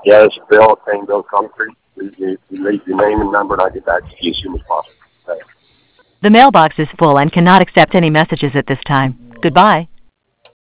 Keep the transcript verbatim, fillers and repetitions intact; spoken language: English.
Yeah, this is Bill, Bill Concrete. Leave, you, leave your name and number, and I'll get back to you as soon as possible. Thanks. The mailbox is full and cannot accept any messages at this time. Goodbye.